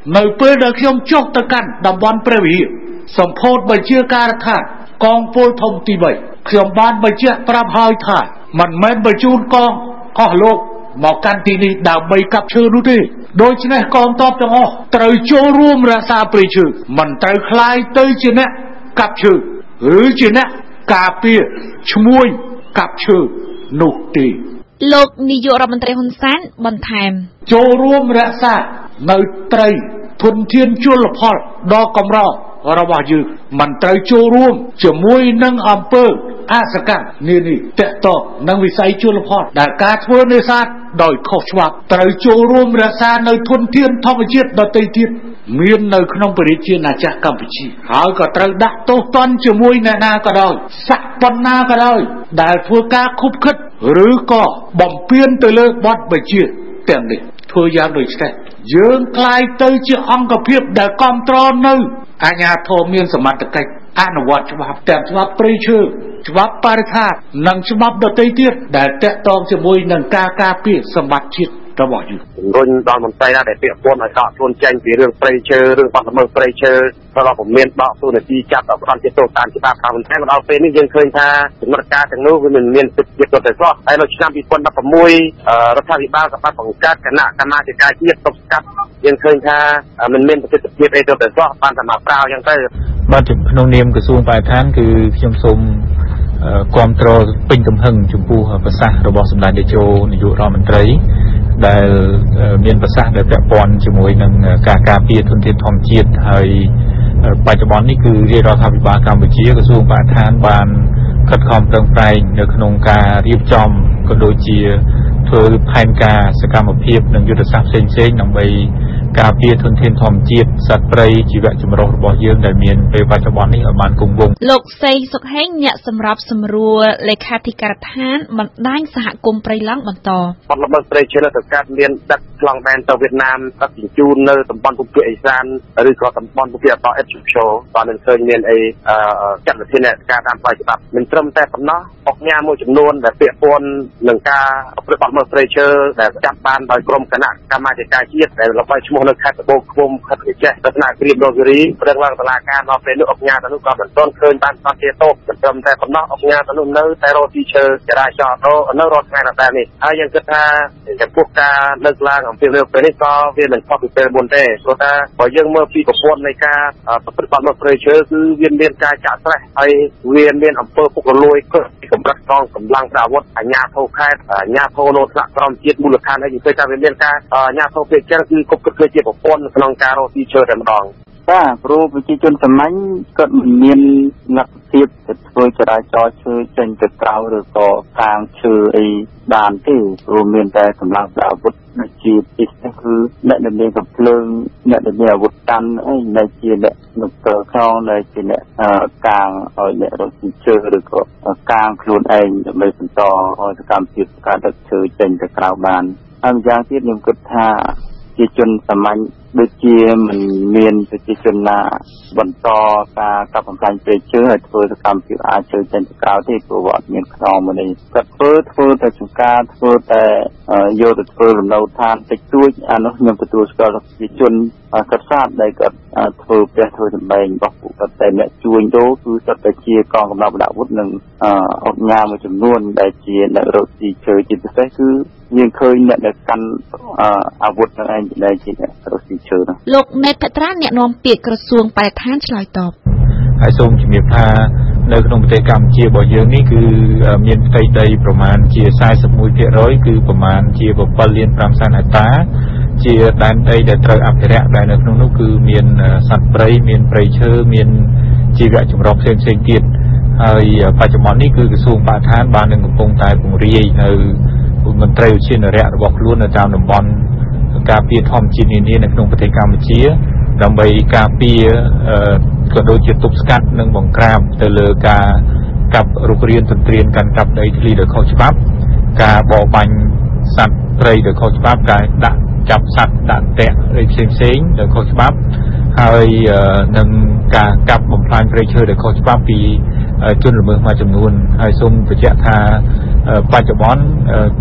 នៅពេលដែលខ្ញុំចុះទៅកាន់តំបន់ព្រះវិហារសម្ពោធបញ្ជាការដ្ឋានកងពលធំទី3ខ្ញុំបានបញ្ជាក់ប្រាប់ហើយថាមិនមែនបញ្ជូនកងអស់លោកមកកាន់ទីនេះដើម្បីកាប់ឈើនោះទេដូច្នេះកងទ័ពទាំងអស់ត្រូវចូលរួមរក្សាព្រៃឈើមិនត្រូវคล้ายទៅជាអ្នកកាប់ឈើឬជាអ្នកការពារឈ្មួញកាប់ឈើនោះទេលោកនាយករដ្ឋមន្ត្រីហ៊ុនសែនបន្ថែមចូលរួមរក្សានៅត្រីធនធានជលផលដ៏កម្ររបស់យើងមិនត្រូវចូលរួមជាមួយនឹងអង្គើអសកម្មនានាតកតនឹងវិស័យជលផលដែលការធ្វើនេសាទដោយខុសច្បាប់ត្រូវចូលរួមរក្សានៅធនធានធម្មជាតិដទៃទៀតមាននៅក្នុងប្រជាណាចក្រកម្ពុជាហើយក៏ត្រូវដាក់ទោសទណ្ឌជាមួយអ្នកណាក៏ដោយស័ក្តិប៉ុណ្ណាក៏ដោយដែលធ្វើការខុបខិតឬក៏បំពានទៅលើបទបញ្ជាទាំងនេះធ្វើយ៉ាងដូចនេះយើងคล้ายទៅជាអង្គភាពដែលគ្រប់គ្រងនៅអាជ្ញាធរមានសមត្ថកិច្ចអនុវត្តច្បាប់ទាំងច្បាប់ព្រៃឈើច្បាប់បរិស្ថាននិងច្បាប់ដទៃទៀតដែលតាក់ទងជាមួយនឹងការការពារសម្បត្តិជាតិរបស់យើងរុញដល់មន្ត្រីដែលពាក់ព័ន្ធឲ្យដកខ្លួនចេញពីរឿងព្រៃឈើរឿងបាត់ល្មើសព្រៃឈើដល់ពុំមានដកទូនាទីចាប់ដល់ផ្ដន់ជាទោសតាមច្បាប់តាមប៉ុន្តែមកដល់ពេលនេះយើងឃើញថាចំណាត់ការទាំងនោះវាមិនមានសិទ្ធិភាពទៅសោះហើយនៅឆ្នាំ2016រដ្ឋាភិបាលក៏បានបង្កើតគណៈកម្មាធិការជាតិទប់ស្កាត់យើងឃើញថាមិនមានប្រសិទ្ធភាពអីទៅសោះបានតែមកប្រាវអញ្ចឹងទៅបាទក្នុងនាមក្រសួងបរិស្ថានគឺខ្ញុំសូមគ្រប់គ្រងពេញទំហឹងចំពោះប្រសាសន៍របស់សម្ដេចតេជោនាយករដ្ឋមន្ត្រីដែលមានប្រសាសន៍ដែលពាក់ព័ន្ធជាមួយនឹងការការពារធនធានធម្មជាតិហើយបច្ចុប្បន្ននេះគឺរាជរដ្ឋាភិបាលកម្ពុជាក្រសួងបរិស្ថានបានខិតខំប្រឹងប្រែងនៅក្នុងការរៀបចំក៏ដូចជាធ្វើផែនការសកម្មភាពនិងយុទ្ធសាស្ត្រផ្សេងៗដើម្បីការពារធនធានធម្មជាតិសត្វព្រៃជីវៈចម្រុះរបស់យើងដែលមានពេលបច្ចុប្បន្ននេះឲ្យបានគង់វង្សលោកសីសុខហេងអ្នកសម្របសម្រួលលេខាធិការដ្ឋានបណ្ដាញសហគមន៍ព្រៃឡង់បន្តបាត់ល្មើសព្រៃឈើទៅកាត់មានដឹកឆ្លងដែនទៅវៀតណាមដឹកជញ្ជូននៅតំបន់ភូមិភាគឦសានឬក៏តំបន់ភូមិភាគអតអេតជូឈោបាននឹងឃើញមានអីចាត់វិធានការតាមផ្លូវច្បាប់មិនត្រឹមតែប៉ុណ្ណោះអុកញ៉ាមួយចំនួនដែលពាក់ព័ន្ធនឹងការប្រព្រឹត្តបាត់ល្មើសព្រៃឈើដែលចាប់បានដោយក្រុមគណៈកម្មាធិការជាតិដែលល្បីឈ្មោះនៅខេត្តត្បូងឃ្មុំខេត្តកញ្ចេះទស្សនកិច្ចរគិរីប្រឹងឡើងតុលាការដល់ពេលនោះអុកញ៉ាទៅនោះក៏មិនទាន់ឃើញបានស្ថិតជាទោសមិនត្រឹមតែប៉ុណ្ណោះអុកញ៉ាទៅនោះនៅតែរកទីឈើចរាចរណ៍នៅរត់ថ្ងៃដល់តែនេះហើយយើងគិតថាចំពោះការលើកឡើងអំពីរឿងពេលនេះក៏វាមិនខុសពីពេលមុនទេព្រោះថាបើយើងមើលពីប្រព័ន្ធនៃការប្រព្រឹត្តបាត់ល្មើសព្រៃឈើគឺវាមានការចាក់ស្រេះហើយវាមានអំពើពុករលួយកម្រិតកងកម្លាំងប្រអាវុធអាជ្ញាធរខេត្តអាជ្ញាធរនៅថ្នាក់ក្រមជាតិមូលដ្ឋានហើយយើងឃើញថាវាមានការអាជ្ញាធរភាគច្រើនគឺគ្រប់គ្រងជាប្រព័ន្ធក្នុងការរកទីឈើតែម្ដងបាទព្រោះប្រជាជនសាមញ្ញគាត់មិនមានលទ្ធភាពទៅធ្វើចរាចរណ៍ឈើចេញទៅក្រៅឬក៏ខាងឈើអីបានទេព្រោះមានតែកម្លាំងប្រអាវុធជាពិសេសគឺអ្នកដែលមានកំភ្លើងអ្នកដែលមានអាវុធកាន់អីដែលជាអ្នកនុកក្នុងដែលជាអ្នកកាងឲ្យអ្នករកទីឈើឬក៏កាងខ្លួនឯងដើម្បីបន្តសកម្មភាពការដឹកឈើចេញទៅក្រៅបានហើយម្យ៉ាងទៀតខ្ញុំគិតថាប្រជាជនសាមញ្ញដូចជាមិនមានប្រជាជនណាបន្តការកាប់បំផ្លាញព្រៃឈើឲ្យធ្វើសកម្មភាពអាចជើចេញទៅក្រៅទេព្រោះអត់មានខ្នងមកនេះគាត់ធ្វើតែចង្ការធ្វើតែយកទៅធ្វើលំនៅឋានតិចតួចអានោះខ្ញុំទទួលស្គាល់ប្រជាជនគាត់ស្អាតដែលគាត់ធ្វើផ្ទះធ្វើសម្បែងរបស់ពួកគាត់តែអ្នកជួញដូរគឺគាត់តែជាកងកម្លាំងប្រដាប់អាវុធនិងអុកញ៉ាមួយចំនួនដែលជាអ្នករកទីឈើជាពិសេសគឺយើងឃើញអ្នកដែលកាន់អាវុធនឹងឯងដែលជាអ្នករកទីឈើនោះលោកណេតភត្រាអ្នកនាំពាក្យក្រសួងបរិស្ថានឆ្លើយតបហើយសូមជំរាបថានៅក្នុងប្រទេសកម្ពុជារបស់យើងនេះគឺមានផ្ទៃដីប្រមាណជា 41% គឺប្រមាណជា 7 លាន 5 សែនហិកតាជាដែនដីដែលត្រូវអភិរក្សដែលនៅក្នុងនោះគឺមានសត្វព្រៃមានព្រៃឈើមានជីវៈចម្រុះផ្សេងៗទៀតហើយបច្ចុប្បន្ននេះគឺក្រសួងបរិស្ថានបាននឹងកំពុងតែពង្រាយនៅមន្ត្រីឧទ្យានុរក្សរបស់ខ្លួននៅតាមតំបន់ការពារធម្មជាតិនានានៅក្នុងប្រទេសកម្ពុជាដើម្បីការពារក៏ដូចជាទប់ស្កាត់និងបង្ក្រាបទៅលើការកាប់រុករានទន្ទ្រានកាន់កាប់ដីធ្លីដោយខុសច្បាប់ការបរបាញ់សត្វព្រៃដោយខុសច្បាប់ការដាក់ចាប់សត្វដាក់តាក់អីផ្សេងៗដោយខុសច្បាប់ហើយនឹងការកាប់បំផ្លាញព្រៃឈើដោយខុសច្បាប់ពីជនល្មើសមួយចំនួនហើយសូមបញ្ជាក់ថាបច្ចុប្បន្ន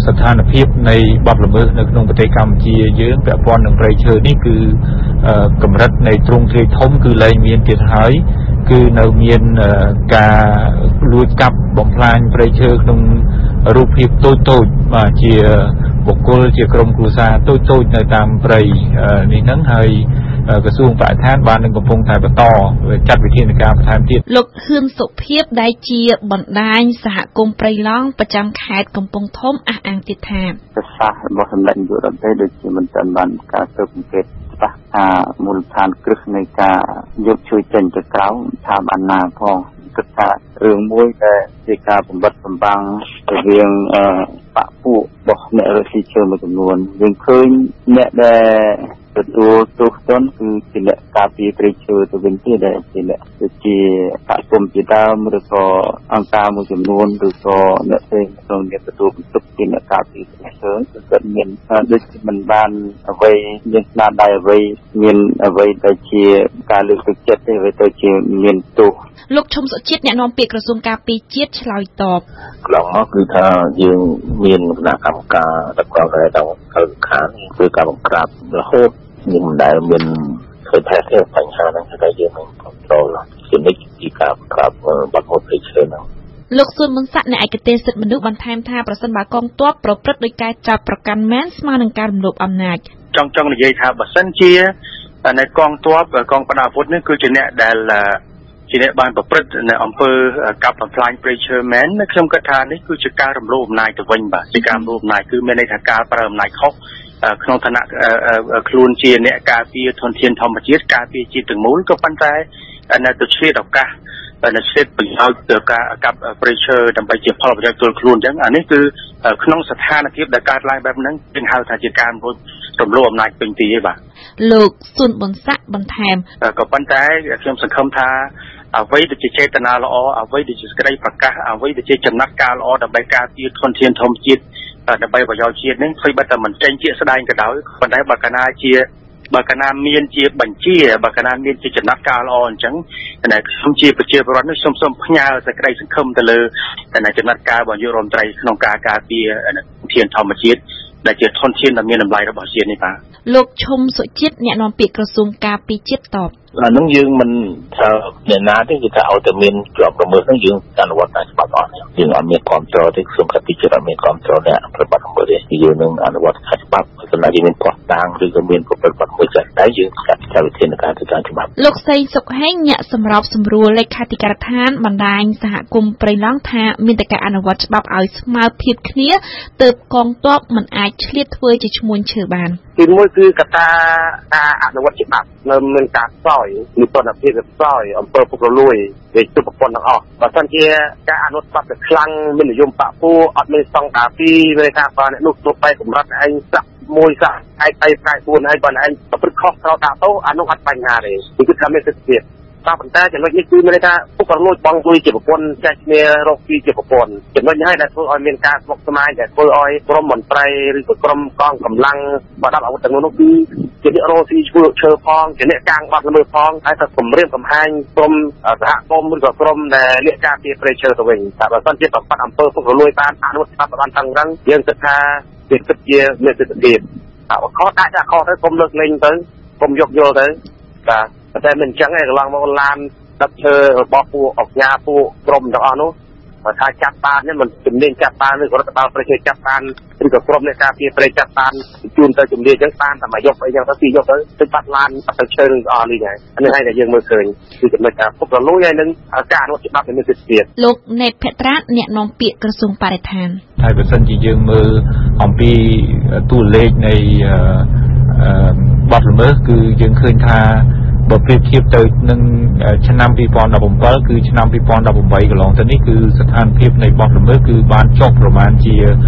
ស្ថានភាពនៃបទល្មើសនៅក្នុងប្រទេសកម្ពុជាយើងពាក់ព័ន្ធនឹងព្រៃឈើនេះគឺកម្រិតនៃទ្រង់ទ្រាយធំគឺលែងមានទៀតហើយគឺនៅមានការលួចកាប់បំផ្លាញព្រៃឈើក្នុងរូបភាពតូចៗបាទជាបុគ្គលជាក្រុមគ្រួសារតូចៗនៅតាមព្រៃនេះហ្នឹងហើយក្រសួងបរិស្ថានបាននឹងកំពុងតែបន្តចាត់វិធានការបន្ថែមទៀតលោកហ៊ឿនសុភីបដែលជាបណ្ដាញសហគមន៍ព្រៃឡង់ប្រចាំខេត្តកំពង់ធំអះអាងទៀតថាប្រសាសន៍របស់សម្ដេចនាយករដ្ឋមន្ត្រីដូចជាមិនទាន់បានការស៊ើបអង្កេតច្បាស់ថាមូលដ្ឋានគ្រឹះនៃការយកជួយចេញទៅក្រៅថាបានណាផងគិតថារឿងមួយដែលជាការបំបត្តិបំបាំងរវាងបកពួករបស់អ្នករកស៊ីឈើមួយចំនួនយើងឃើញអ្នកដែលទទួលទោសទណ្ឌគឺជាអ្នកការពារព្រៃឈើទៅវិញទៀតដែលជាអ្នកជាសហគមន៍ជាដើមឬក៏អង្គការមួយចំនួនឬក៏អ្នកផ្សេងក្នុងអ្នកទទួលបន្ទុកជាអ្នកការពារព្រៃឈើគឺគាត់មានដូចមិនបានអ្វីមានស្នាដៃអ្វីមានអ្វីដែលជាការលើកទឹកចិត្តទេទៅជាមានទោសលោកឈុំសុជាតិអ្នកនាំពាក្យក្រសួងការពារជាតិឆ្លើយតបកន្លងមកគឺថាយើងមានគណៈកម្មការដឹកនាំនៅក្នុងខាងគឺការបង្ក្រាបរហូតយើងមិនដែលមានឃើញថាទេបញ្ហាហ្នឹងតែយើងនឹងគ្រប់គ្រងជានិច្ចពីការបង្ក្រាបបាត់មុខព្រៃឈើហ្នឹងលោកសួនមុនស័ក្តិអ្នកឯកទេសសិទ្ធិមនុស្សបន្ថែមថាប្រសិនបើកងទ័ពប្រព្រឹត្តដោយការចាប់ប្រកាន់មែនស្មើនឹងការរំលោភអំណាចចង់និយាយថាបើសិនជានៅកងទ័ពកងប្រដាប់អាវុធនេះគឺជាអ្នកដែលជាអ្នកបានប្រព្រឹត្តនៅអំពើកាប់បំផ្លាញព្រៃឈើមែនខ្ញុំគិតថានេះគឺជាការរំលោភអំណាចទៅវិញបាទជាការរំលោភអំណាចគឺមានន័យថាការប្រើអំណាចខុសក្នុងឋានៈខ្លួនជាអ្នកការពារធនធានធម្មជាតិការពារជាតិទាំងមូលក៏ប៉ុន្តែនៅទៅឆ្លៀតឱកាសនៅឆ្លៀតប្រយោជន៍ទៅការកាប់ព្រៃឈើដើម្បីជាផលប្រយោជន៍ផ្ទាល់ខ្លួនអញ្ចឹងអានេះគឺក្នុងស្ថានភាពដែលកើតឡើងបែបហ្នឹងយើងហៅថាជាការរំលោភអំណាចពេញទីឯបាទលោកសួនប៊ុនស័ក្តិបន្ថែមក៏ប៉ុន្តែខ្ញុំសង្ឃឹមថាអ្វីដែលជាចេតនាល្អអ្វីដែលជាសេចក្តីប្រកាសអ្វីដែលជាចំណាត់ការល្អដើម្បីការពារធនធានធម្មជាតិដើម្បីប្រយោជន៍ជាតិនេះធ្វើបើតែមិនចេញជាស្ដែងក៏ដោយប៉ុន្តែបើកាលណាមានជាបញ្ជាបើកាលណាមានជាចំណាត់ការល្អអញ្ចឹងតែខ្ញុំជាប្រជាពលរដ្ឋនេះសូមផ្ញើសេចក្តីសង្ឃឹមទៅលើចំណាត់ការរបស់នាយករដ្ឋមន្ត្រីក្នុងការការពារធនធានធម្មជាតិដែលជាធនធានដ៏មានតម្លៃរបស់ជាតិនេះបាទលោកឈុំសុជាតិអ្នកនាំពាក្យក្រសួងការពារជាតិតបអានឹងយើងមិនថាអ្នកណាទេគឺថាឲ្យតែមានជាប់ប្រមើលហ្នឹងយើងអនុវត្តតាមច្បាប់អស់យើងអត់មានគ្រប់គ្រងទេខ្ញុំកាត់ពីចិត្តអត់មានគ្រប់គ្រងអ្នកប្រតិបត្តិអំពើទេយើងនឹងអនុវត្តតាមច្បាប់បើមិនយើងមានផ្ោះតាំងឬក៏មានប្រតិបត្តិមួយចាស់តែយើងចាត់វិធានការទៅតាមច្បាប់លោកសីសុកហេងអ្នកសម្របសម្រួលលេខាធិការដ្ឋានបណ្ដាញសហគមន៍ព្រៃឡង់ថាមានតែការអនុវត្តច្បាប់ឲ្យស្មើភាពគ្នាទើបកងទ័ពមិនអាចឆ្លៀតធ្វើជាឈ្មួញឈើបានទីមួយគឺកត្តាការអនុវត្តច្បាប់នៅមានការខ្សោយនិពន្ធភាពខ្សោយអំពើពុករលួយវាទុកប្រព័ន្ធទាំងអស់បើមិនជាការអនុវត្តច្បាប់ទៅខ្លាំងមាននិយមបកពួរអត់មានស្តង់ដារពីរវាថាបើអ្នកនោះទៅបែបកម្រិតឯងសាក់មួយសាក់ឯង4ហើយបើឯងប្រព្រឹត្តខុសត្រូវដាក់ទោសអានោះអត់បញ្ហាទេគឺថាមានសិទ្ធិភាពតែប៉ុន្តែចំណុចនេះគឺមានន័យថាពុករលួយបងលួយជាប្រព័ន្ធចេះគ្នារកពីជាប្រព័ន្ធចំណុចនេះហើយដែលធ្វើឲ្យមានការស្មុគស្មាញដែលធ្វើឲ្យក្រុមមន្ត្រីឬក៏ក្រុមកងកម្លាំងបដាប់អាវុធទាំងនោះគឺជាអ្នករកស៊ីឈើផងជាអ្នកកាងបាត់ល្មើសផងហើយទៅគម្រាមកំហែងក្រុមសហគមន៍ឬក៏ក្រុមដែលអ្នកការពារព្រៃឈើទៅវិញតែបើមិនជាប្រព័ន្ធអំពើពុករលួយបានអនុវត្តច្បាប់បានតឹងរឹងយើងគិតថាវាគិតជាមានសិទ្ធិភាពខុសដាក់ខុសទៅកុំលើកលែងទៅកុំយកយល់ទៅបាទតែមិនអញ្ចឹងឯងកន្លងមកឡានដឹកឈើរបស់ពួកអង្គការពួកក្រុមទាំងអស់នោះបើថាចាប់បាននេះមិនជំនាញចាប់បានឬក៏រដ្ឋបាលប្រជាចាប់បានឬក៏ក្រុមអ្នកការពារព្រៃចាប់បានជូនទៅជំនាញអញ្ចឹងបានតែមកយកអីយ៉ាងទៅពីយកទៅបាត់ឡានទៅឈើនឹងអស់នេះហើយអានេះហើយដែលយើងមើលឃើញគឺចំណុចថាពុករលួយហើយនឹងការអនុវត្តច្បាប់មានសិទ្ធិភាពលោកណេតភត្រាតអ្នកនាំពាក្យក្រសួងបរិស្ថានហើយបើសិនជាយើងមើលអំពីតួលេខនៃបទល្មើសគឺយើងឃើញថាបើប្រៀបធៀបទៅនឹងឆ្នាំ2017គឺឆ្នាំ2018កន្លងទៅនេះគឺស្ថានភាពនៃបទល្មើសគឺបានចុះប្រមាណជា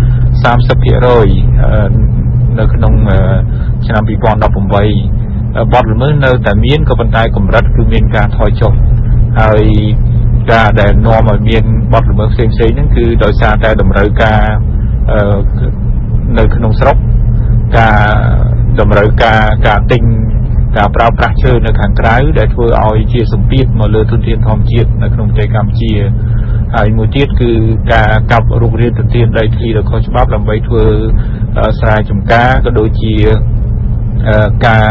30% នៅក្នុងឆ្នាំ2018បទល្មើសនៅតែមានក៏ប៉ុន្តែកម្រិតគឺមានការថយចុះហើយការដែលនាំឲ្យមានបទល្មើសផ្សេងៗហ្នឹងគឺដោយសារតែតម្រូវការនៅក្នុងស្រុកការតម្រូវការទិញការប្រើប្រាស់ឈើនៅខាងក្រៅដែលធ្វើឲ្យជាសម្ពាធមកលើធនធានធម្មជាតិនៅក្នុងប្រទេសកម្ពុជាហើយមួយទៀតគឺការកាប់រុករានធនធានដីធ្លីដោយខុសច្បាប់ដើម្បីធ្វើស្រែចម្ការក៏ដូចជាការ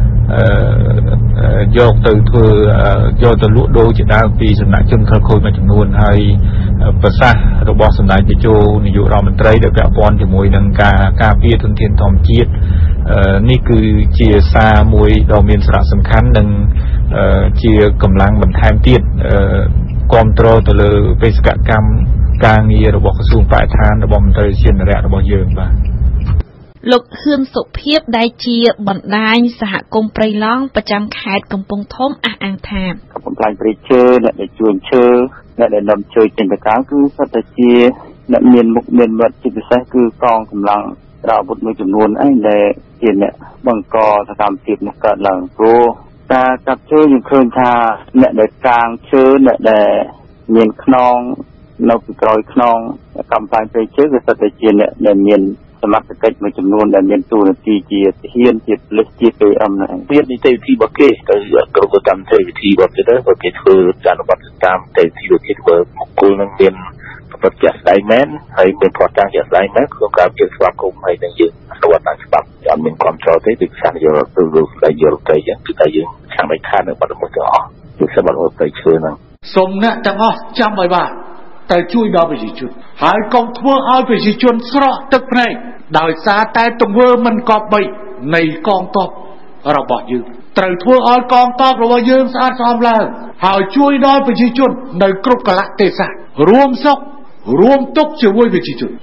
យកទៅធ្វើយកទៅលក់ដូរជាដើមពីសំណាក់ជនខិលខូចមួយចំនួនហើយប្រសាសន៍របស់សម្ដេចតេជោនាយករដ្ឋមន្ត្រីដែលពាក់ព័ន្ធជាមួយនឹងការពារធនធានធម្មជាតិនេះគឺជាសារមួយដ៏មានសារៈសំខាន់និងជាកម្លាំងបន្ថែមទៀតគ្រប់គ្រងទៅលើបេសកកម្មការងាររបស់ក្រសួងបរិស្ថានរបស់មន្ត្រីជានរៈរបស់យើងបាទលោកហ៊ឿនសុភាពដែលជាបណ្ដាញសហគមន៍ព្រៃឡង់ប្រចាំខេត្តកំពង់ធំអះអាងថាបំផ្លាញព្រៃឈើអ្នកដែលជួញឈើអ្នកដែលនាំឈើចេញទៅក្រៅគឺសុទ្ធតែជាអ្នកមានមុខមានមាត់ជាពិសេសគឺកងកម្លាំងប្រើអាវុធមួយចំនួនឯងដែលជាអ្នកបង្កសកម្មភាពនេះកើតឡើងព្រោះការកាប់ឈើយើងឃើញថាអ្នកដែលកាងឈើអ្នកដែលមានខ្នងនៅពីក្រោយខ្នងកម្មផ្លាញព្រៃឈើគឺសុទ្ធតែជាអ្នកដែលមានសមត្ថកិច្ចមួយចំនួនដែលមានតួនាទីជាទាហានជាប៉ូលីសជា PM ហ្នឹងមាននីតិវិធីរបស់គេទៅក្រុមកម្មនីតិវិធីរបស់គេទៅគេធ្វើការអនុវត្តតាមនីតិវិធីរបស់គេធ្វើបុគ្គលនឹងមានប្រតិជាក់ស្ដែងមែនហើយមានផុសតាំងជាក់ស្ដែងមែនក្នុងការជាស្វាគមន៍ហើយនឹងយើងអនុវត្តតាមច្បាប់អត់មានគ្រប់គ្រងទេពីខាងយកទៅលោកស្ដីយកទៅយ៉ាងគឺថាយើងខាងមិនខាននៅបាត់មួយទាំងអស់គឺសម្បត្តិទៅឈើហ្នឹងសូមអ្នកទាំងអស់ចាំឲ្យបានទៅជួយដល់ប្រជាជនហើយកុំធ្វើឲ្យប្រជាជនស្រក់ទឹកភ្នែកដោយសារតែទង្វើមិនគប្បីនៃកងទ័ពរបស់យើងត្រូវធ្វើឲ្យកងទ័ពរបស់យើងស្អាតស្អំឡើងហើយជួយដល់ប្រជាជននៅគ្រប់កលៈទេសៈរួមសុខរួមទុក្ខជាមួយប្រជាជន